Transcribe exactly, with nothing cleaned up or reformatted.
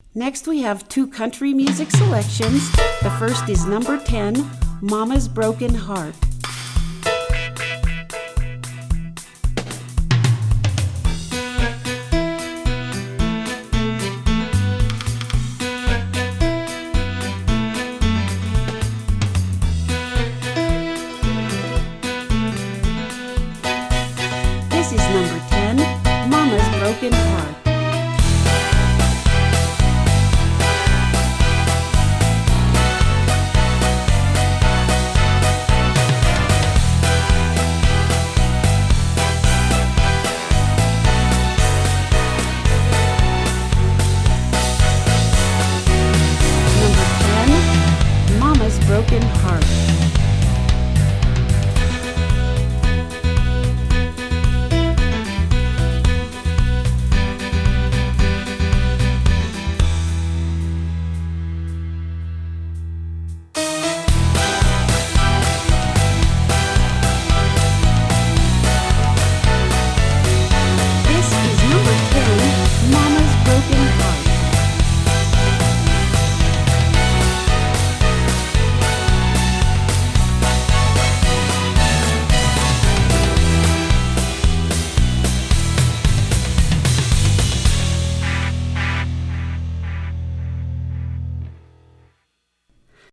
Next, we have two country music selections. The first is number ten, Mama's Broken Heart. This is number ten, Mama's Broken Heart. Number ten, Mama's Broken Heart.